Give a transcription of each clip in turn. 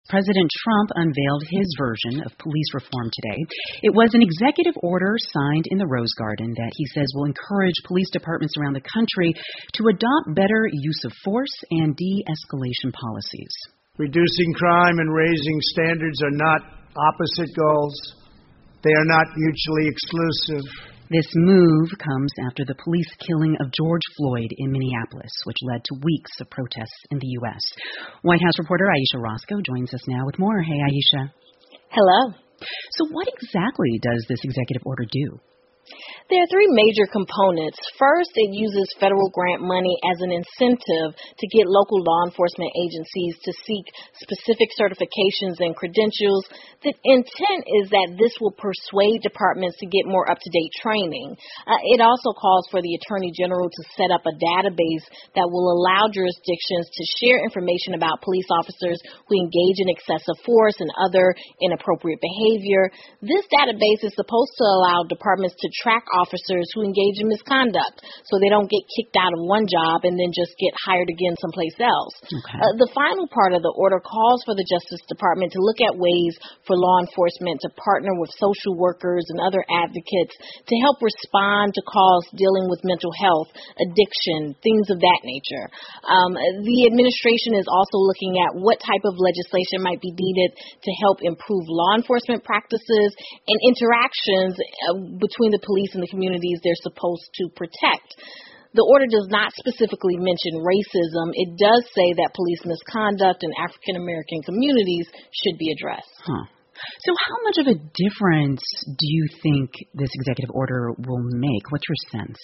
President Trump unveiled his version of police reform today. It was an executive order signed in the Rose Garden that he says will encourage police departments around the country to adopt better use of force and de-escalation policies. Reducing crime and raising standards are not opposite goals. They are not mutually exclusive. This move comes after the police killing of George Floyd in Minneapolis, which led to weeks of protests in the U.S. White House reporter Aisha Roscoe joins us now with more. Hey, Aisha. Hello. So what exactly does this executive order do? There are three major components. First, it uses federal grant money as an incentive to get local law enforcement agencies to seek specific certifications and credentials. The intent is that this will persuade departments to get more up-to-date training. It also calls for the Attorney General to set up a database that will allow jurisdictions to share information about police officers who engage in excessive force and other inappropriate behavior. This database is supposed to allow departments to track officers who engage in misconduct so they don't get kicked out of one job and then just get hired again someplace else. Okay. The final part of the order calls for the Justice Department to look at ways for law enforcement to partner with social workers and other advocates to help respond to calls dealing with mental health, addiction, things of that nature. The administration is also looking at what type of legislation might be needed to help improve law enforcement practices and interactions between the police and the communities they're supposed to protect. The order does not specifically mention racism. It does say that police misconduct in African American communities should be addressed. So how much of a difference do you think this executive order will make? What's your sense?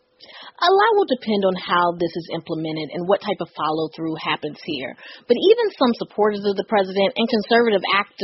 A lot will depend on how this is implemented and what type of follow-through happens here. But even some supporters of the president and conservative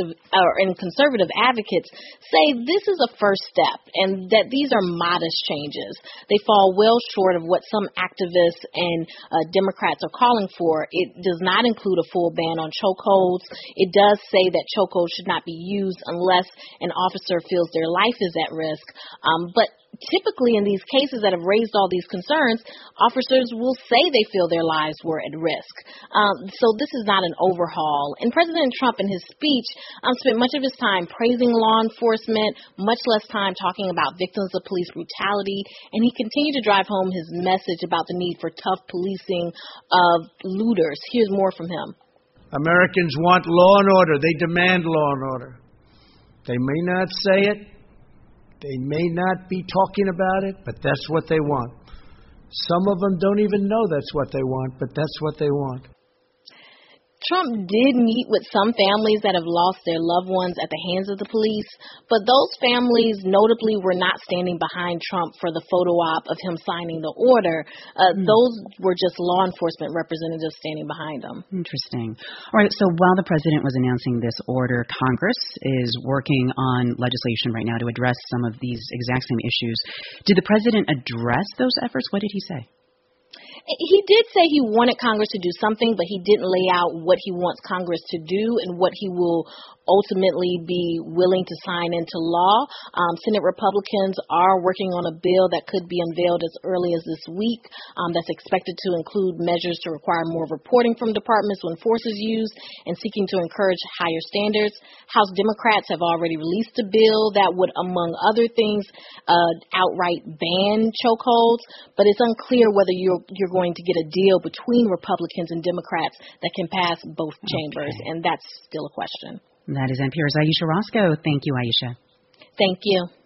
advocates say this is a first step and that these are modest changes. They fall well short of what some activists and Democrats are calling for. It does not include a full ban on chokeholds. It does say that chokeholds should not be used unless an officer feels their life is at risk. But typically in these cases that have raised all these concerns, officers will say they feel their lives were at risk. So this is not an overhaul. And President Trump in his speech spent much of his time praising law enforcement, much less time talking about victims of police brutality, and he continued to drive home his message about the need for tough policing of looters. Here's more from him. Americans want law and order. They demand law and order. They may not say it. They may not be talking about it, but that's what they want. Some of them don't even know that's what they want, but that's what they want. Trump did meet with some families that have lost their loved ones at the hands of the police, but those families notably were not standing behind Trump for the photo op of him signing the order. Those were just law enforcement representatives standing behind him. Interesting. All right, so while the president was announcing this order, Congress is working on legislation right now to address some of these exact same issues. Did the president address those efforts? What did he say? He did say he wanted Congress to do something, but he didn't lay out what he wants Congress to do and what he will ultimately be willing to sign into law. Senate Republicans are working on a bill that could be unveiled as early as this week that's expected to include measures to require more reporting from departments when force is used and seeking to encourage higher standards. House Democrats have already released a bill that would, among other things, outright ban chokeholds, but it's unclear whether you're going to get a deal between Republicans and Democrats that can pass both chambers, and that's still a question. That is NPR's Aisha Roscoe. Thank you, Aisha. Thank you.